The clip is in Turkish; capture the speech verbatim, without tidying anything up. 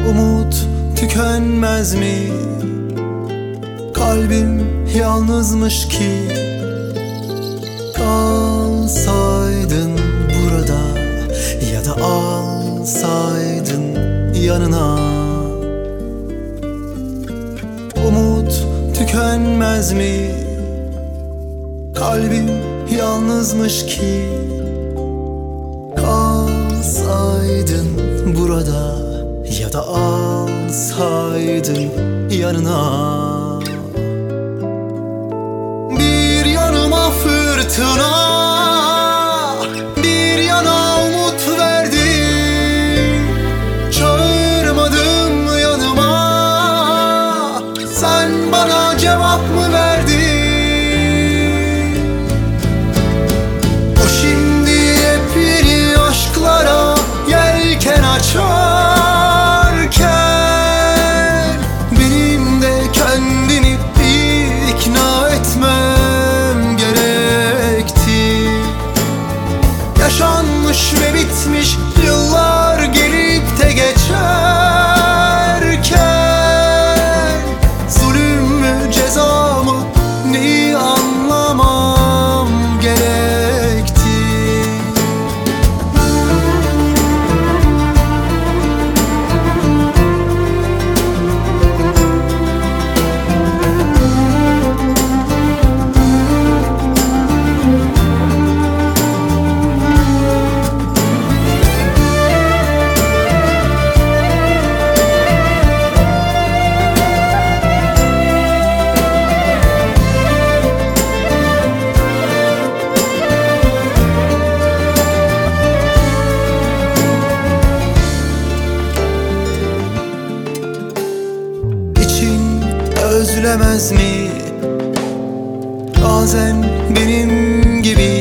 Umut tükenmez mi? Kalbim yalnızmış ki. Kalsaydın burada ya da alsaydın yanına. Umut tükenmez mi? Kalbim yalnızmış ki. Kalsaydın burada ya da alsaydın yanına. Bir yanıma fırtına, bir yana umut verdin. Çağırmadım yanıma, sen bana cevap mı verdin? O şimdi yepyeni aşklara yelken açarken, benim de kendini ikna etmem gerekti. Yaşanmış ve bitmiş yıllar gelip de geçerken, zulüm mü ceza mı neyi anlamam gerekti. Özlemez mi bazen benim gibi?